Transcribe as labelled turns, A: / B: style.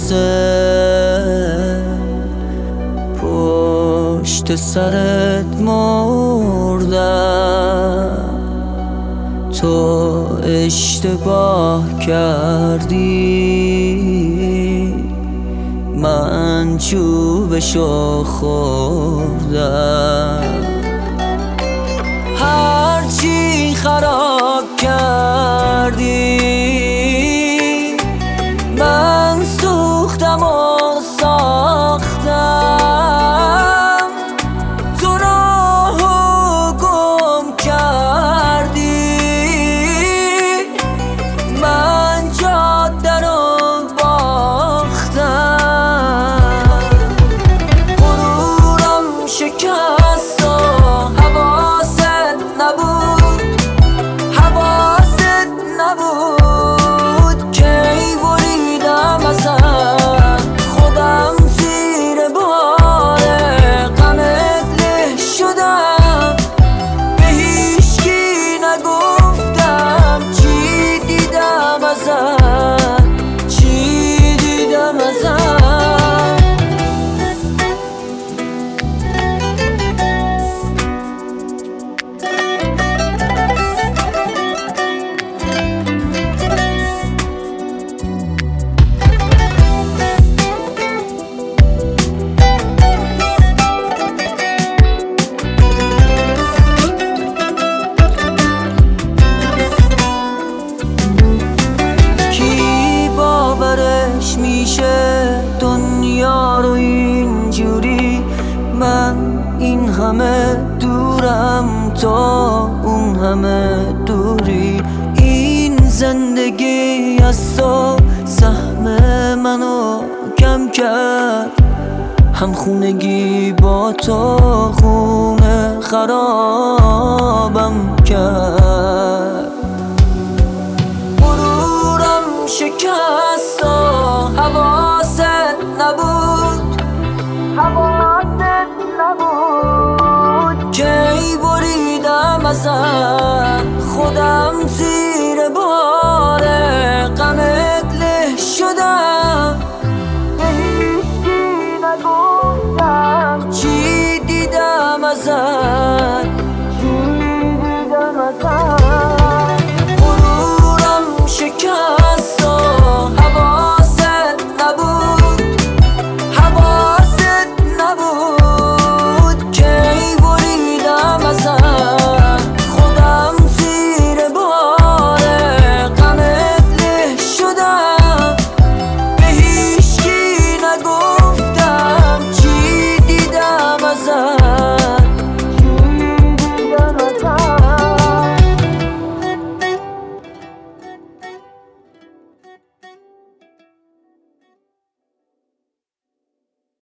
A: پشت سرت مردم، تو اشتباه کردی، من چوبشو خوردم. هرچی خراب کردی من سوختم و ساختم، تو راهو گم کردی، من جاده رو باختم. غرورم شکست و حواست نبود، حواست نبود، کی بریدم ازت خودم زیر بار غمت له شدم. به هیچکی نگفتم چی دیدم ازت، چی دیدم ازت. میشه دنیا رو اینجوری، من این همه دورم تا اون همه دوری. این زندگی از تو سهم منو کم کرد، هم خونگی با تو خونه خرابم کرد. غرورم شکست و حواست نبود، حواست نبود، کی بریدم ازت خودم